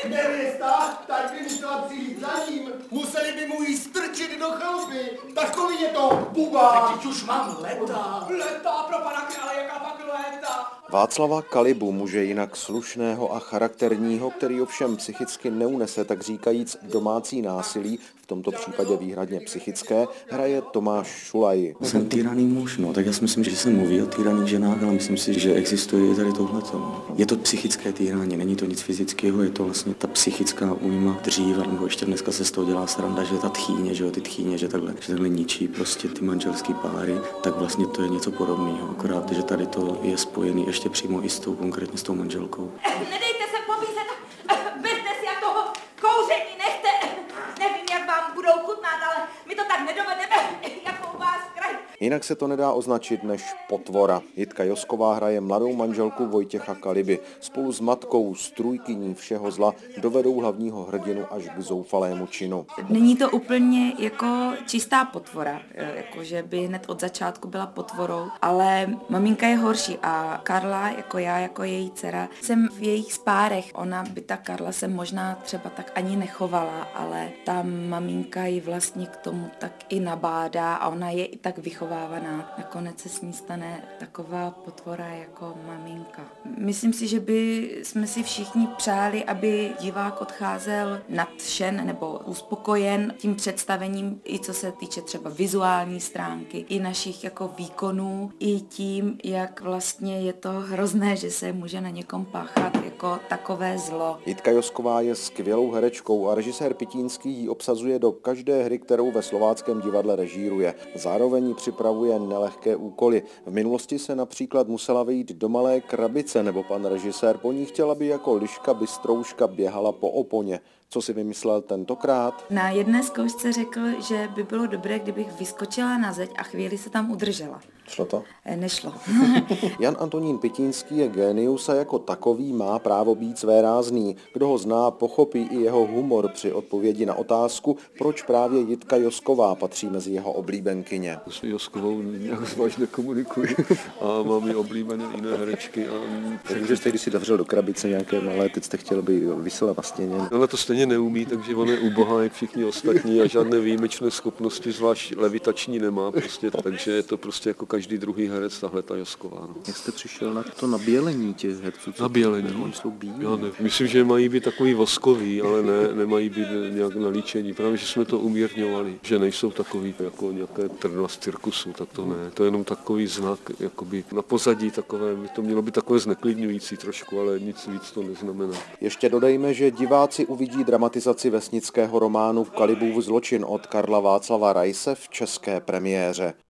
nevěsta, tak by musela přijít za ním. Museli by mu jí strčit do chalupy. Takový je to bubák. Teď už mám leta. Leta pro pana krále, jaká pak léta. Václava Kalibu, muže jinak slušného a charakterního, který ovšem psychicky neunese, tak říkajíc, domácí násilí, v tomto případě výhradně psychické, hraje Tomáš Šulaj. Jsem týraný muž, no, tak já si myslím, že se mluví o týraných ženách, ale myslím si, že existuje i tady tohleto. No. Je to psychické týrání, není to nic fyzického, je to vlastně ta psychická újma dříve, nebo ještě dneska se z toho dělá sranda, že ta tchýně, že jo, ty tchýně, že takhle ničí prostě ty manželský páry, tak vlastně to je něco podobného, akorát, že tady to je spojený ještě přímo i s tou, konkrétně s tou manželkou. Nedejte se pobízet, vezte si a toho kouření nechte. Nevím, jak vám budou chutnat, ale my to tak nedovedeme, jako u vás kraj. Jinak se to nedá označit než potvora. Jitka Josková hraje mladou manželku Vojtěcha Kaliby. Spolu s matkou, strůjkyní všeho zla, dovedou hlavního hrdinu až k zoufalému činu. Není to úplně jako čistá potvora, jako že by hned od začátku byla potvorou, ale maminka je horší a Karla, jako já, jako její dcera, jsem v jejich spárech. Ona by ta Karla se možná třeba tak ani nechovala, ale ta maminka ji vlastně k tomu tak i nabádá a ona je i tak vychovávaná. Nakonec se s ní stane taková potvora jako maminka. Myslím si, že by jsme si všichni přáli, aby divák odcházel nadšen nebo uspokojen tím představením, i co se týče třeba vizuální stránky, i našich jako výkonů, i tím, jak vlastně je to hrozné, že se může na někom páchat jako takové zlo. Jitka Josková je skvělou herečkou a režisér Pitínský ji obsazuje do každé hry, kterou ve Slováckém divadle režíruje. Zároveň připravuje nelehké úkoly. V minulosti se například musela vejít do Malé krabice, nebo pan režisér po ní chtěl, aby jako liška bystrouška běhala po oponě. Co si vymyslel tentokrát? Na jedné zkoušce řekl, že by bylo dobré, kdybych vyskočila na zeď a chvíli se tam udržela. Šlo to? Nešlo. Jan Antonín Pitínský je génius a jako takový má právo být svérázný. Kdo ho zná, pochopí i jeho humor při odpovědi na otázku, proč právě Jitka Josková patří mezi jeho oblíbenkyně. S Joskovou nějak zvlášť nekomunikuji a mám i oblíbené jiné herečky. Takže jste, když si zavřel do krabice nějaké malé, teď jste chtěl by vysela na stěně. Ale to stejně neumí, takže on je ubohá jak všichni ostatní a žádné výjimečné schopnosti, zvlášť levitační nemá. Prostě, takže je to prostě jako každý druhý herec, tahle ta Josková. No. Jak jste přišel na to nabělení těch herců? Nabělení? Oni jsou bílí. Já ne. Myslím, že mají být takový voskový, ale nemají být nějak nalíčení. Právě, že jsme to umírňovali, že nejsou takový jako nějaké trna z cirkusu, tak to ne. To je jenom takový znak, jakoby na pozadí takové, to mělo být takové zneklidňující trošku, ale nic víc to neznamená. Ještě dodejme, že diváci uvidí dramatizaci vesnického románu Kalibův zločin od Karla Václava Raise v české premiéře.